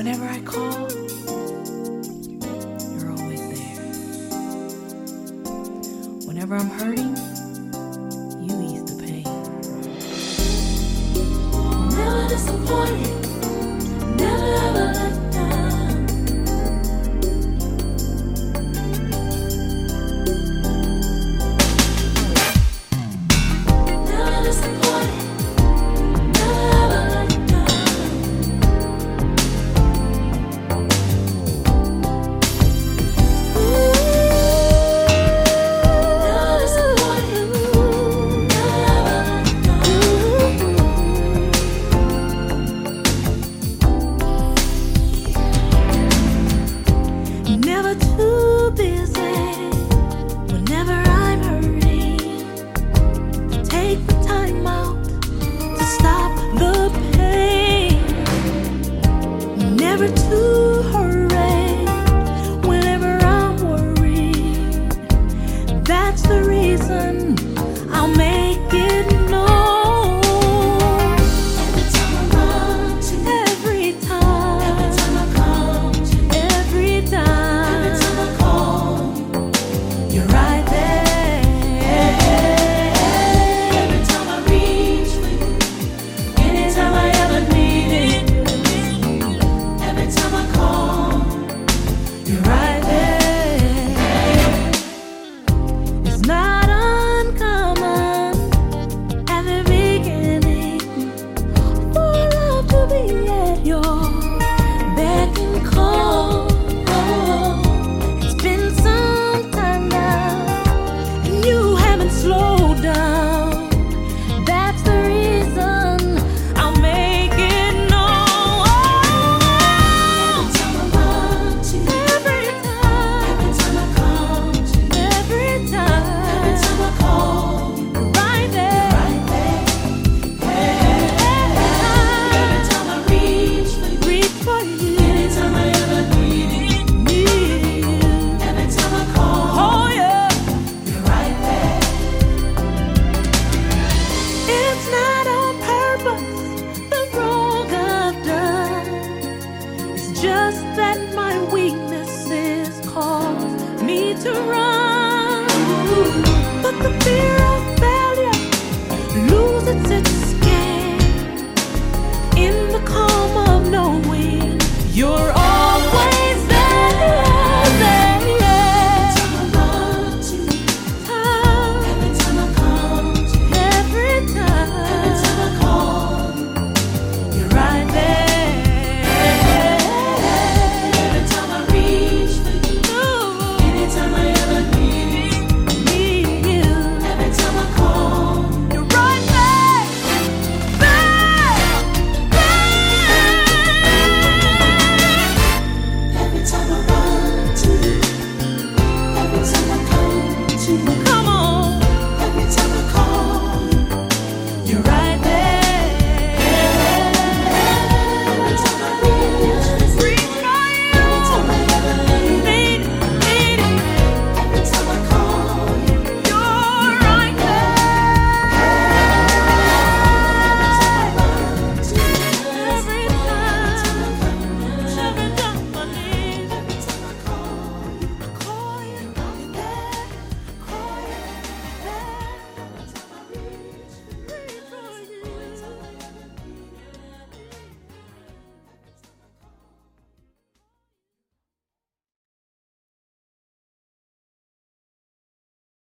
Whenever I call, you're always there. Whenever I'm hurting, you ease the pain. Never disappointed, never ever let down. Never disappointed, never ever let down. Never disappointed, never ever let down. Never too busy whenever I'm hurting. Take the time out to stop the pain. Never too hurried whenever I'm worried. That's the reason I'll make it known. Every time I run to you, every time I come to you, every time I call you, you're right there. Every time I reach for you, anytime I ever needed you, every time I call, you're right there. It's not uncommon at the beginning for love to be at your beck and call. It's been some time now, and you haven't slowed down. That's the reason I'll make it known. Every time I run to you, every time I come to you, every time I call you, you're right there. Every time I reach for you, anytime I ever need you, every time I call, oh yeah, you're right there. It's not on purpose, the wrong I've done. It's just that my weaknesses cause me to run. But the fear of failure loses its sting in the calm of knowing you're